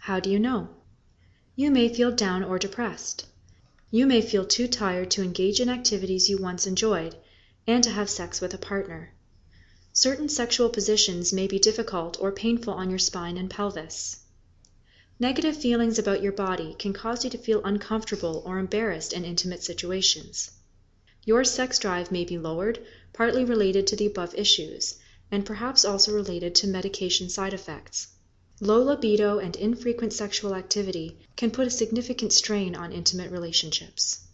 How do you know? You may feel down or depressed. You may feel too tired to engage in activities you once enjoyed, and to have sex with a partner. Certain sexual positions may be difficult or painful on your spine and pelvis. Negative feelings about your body can cause you to feel uncomfortable or embarrassed in intimate situations. Your sex drive may be lowered, partly related to the above issues, and perhaps also related to medication side effects. Low libido and infrequent sexual activity can put a significant strain on intimate relationships.